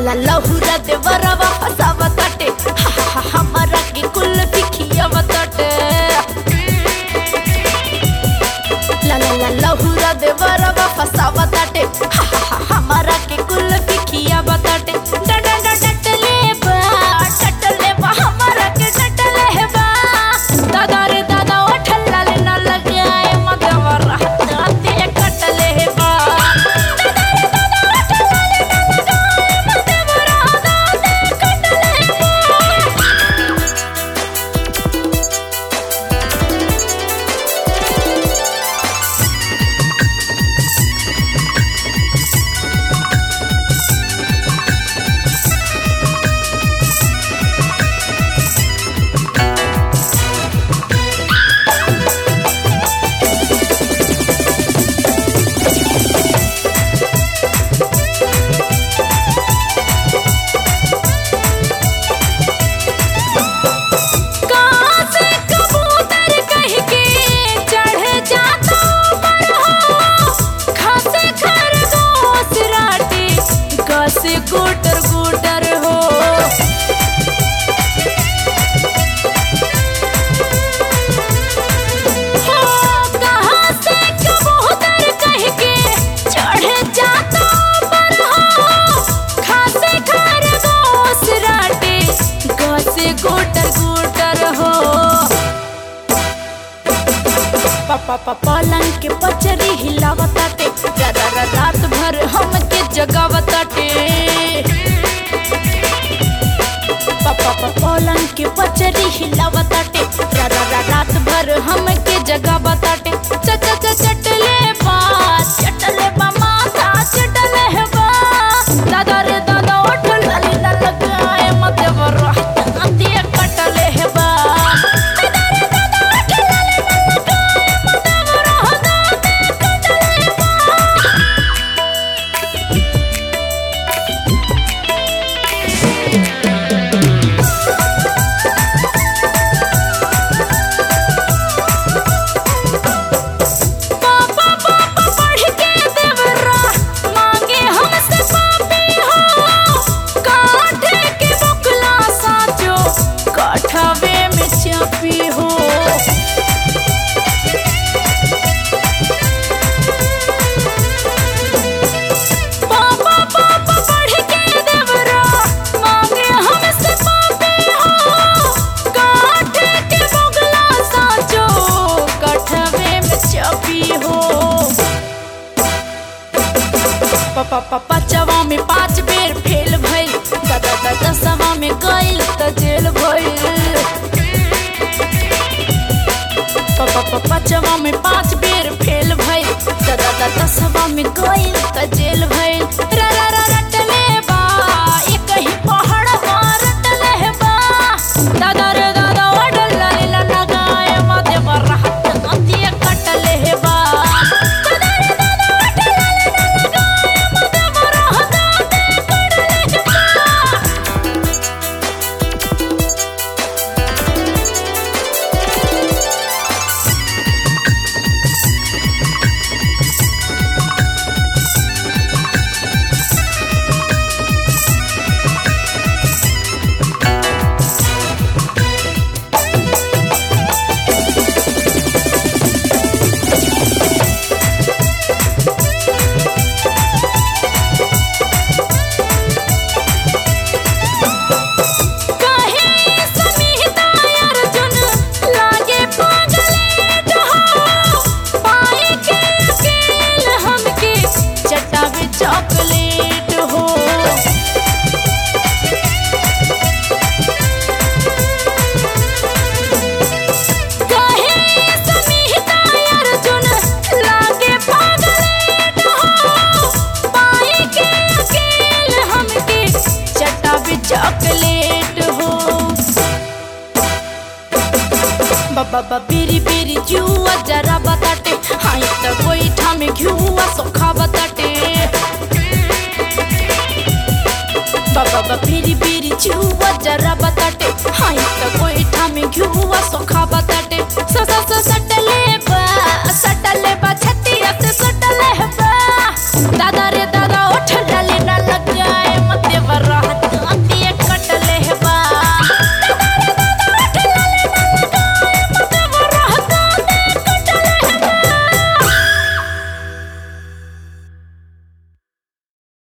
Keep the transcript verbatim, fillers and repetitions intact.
ला लहुरा देवरवा फसावताटे हा हा हा हमरा के कुल पिखियावताटे ला ला ला लहुरा देवरवा फसावताटे हा हा हा हमरा के कुल पिखियावताटे डडा डटले बा डटले बा हमरा के डटले बा दादा रे दादा ओठला ले ना लगाए मदवर हाथे कटले बा गुटर गुटर हो हो कहाँ से कबूतर कह के चढ़ जाता पर हो खासे खरगोश राटे गसे गुटर गुटर हो पापा पापा पलंग के पचरी हिलावताटे रात भर हमके जगावताटे पापा पापा पलंग के पचरी हिलावताटे रात भर हमके जगावताटे चचा चटले बा चटले बा माथा चटले बा दादा रे दादा ओठल लाली ना लगाए मते बरा अंधिया कटले बा हो पापा पापा पढ़ के देवरा मांगे हमसे पापी हो काठे के बुगला साचो कठवे में छपी हो पापा पापा चवा में पांच बेर फेल भइल दादा दादा सवा में गइल त जेल भइल पापा पाँचवा में पांच बेर फेल भइल दादा दादा सवा में गइल त जेल भइल रा रा रा रटले बा एक ही पहाड़ मार रटले बा दादा रे दादा ओडल लाली ला लगाए मते बरा हाथ अंधिया कटले बा दादा रे दादा ओडल लाली ला लगाए मते बरा हाथ कटले बा चॉकलेट हो कहे समीता अर्जुन लागे पागलेट हो पाए के अकेल हमके चटावे चॉकलेट हो बाबा बेरी बेरी जुआ जरा बताटे हाँ त कोई ठामे घुआ सोखा बताटे बाबा बेरी बेरी जुआ जरा बताटे हाँ त कोई ठामे घुआ सोखा बताटे स स स सटले बा सटले बा छतिया से सटले बा दादा